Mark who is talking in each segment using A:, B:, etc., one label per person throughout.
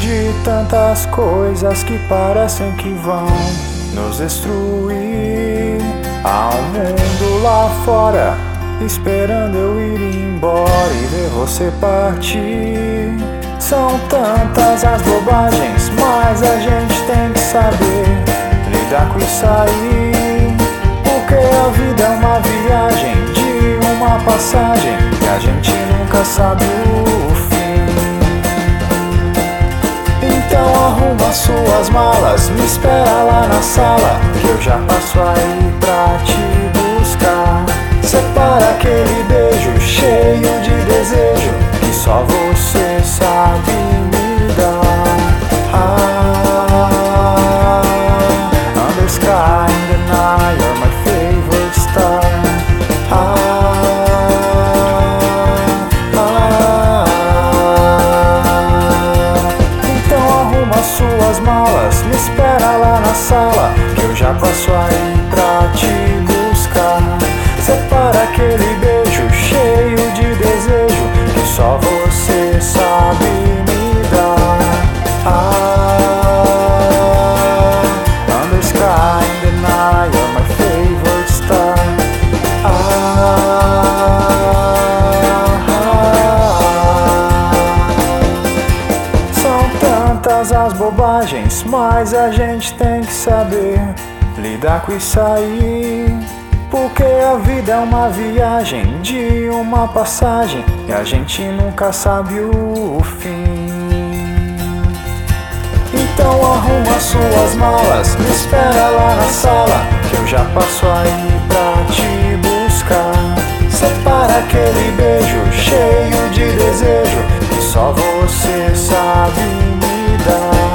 A: de tantas coisas que parecem que vão nos destruir. Há um mundo lá fora esperando eu ir embora e ver você partir. São tantas as bobagens, mas a gente tem que saber lidar com isso aí. Porque a vida é uma viagem de uma passagem e a gente nunca sabe o fim. Então arruma suas malas, me espera lá na sala, que eu já passo aí pra te buscar. Separa aquele beijo cheio de desejo que só você sabe me dar. Under sky in the night, you're my favorite star. Então arruma suas malas, me espera lá na sala, que eu já passo aí pra te buscar. Separa aquele beijo cheio de desejo que só você sabe me dar. Under sky in the night, you're my favorite star. São tantas as bobagens, mas a gente tem que saber lidar com isso aí. Porque a vida é uma viagem de uma passagem e a gente nunca sabe o fim. Então arruma suas malas, me espera lá na sala, que eu já passo aí pra te buscar. Separa aquele beijo cheio de desejo que só você sabe me dar.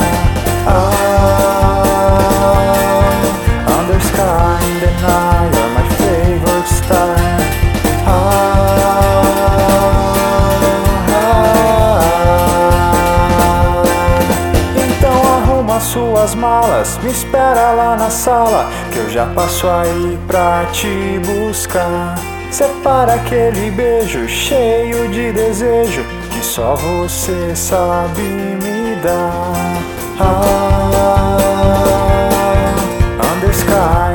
A: Under sky in the night, you're my favorite star. Então arruma suas malas, me espera lá na sala, que eu já passo aí pra te buscar. Separa aquele beijo cheio de desejo que só você sabe me dar. Under sky